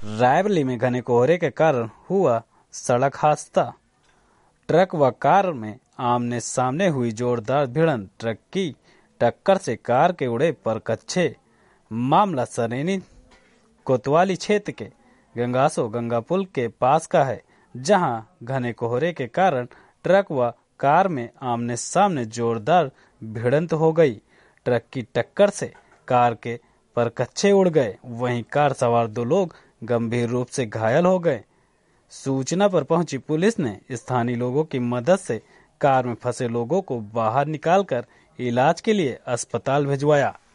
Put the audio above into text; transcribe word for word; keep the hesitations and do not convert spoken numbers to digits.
रायबरेली में घने कोहरे के कारण हुआ सड़क हादसा। ट्रक व कार में आमने सामने हुई जोरदार भिड़ंत। ट्रक की टक्कर से कार के उड़े परकच्चे। मामला सरेनी कोतवाली क्षेत्र के गंगासो गंगा पुल के पास का है, जहां घने कोहरे के कारण ट्रक व कार में आमने सामने जोरदार भिड़ंत हो गई। ट्रक की टक्कर से कार के परकच्चे उड़ गए, वहीं कार सवार दो लोग गंभीर रूप से घायल हो गए। सूचना पर पहुंची पुलिस ने स्थानीय लोगों की मदद से कार में फंसे लोगों को बाहर निकालकर इलाज के लिए अस्पताल भिजवाया।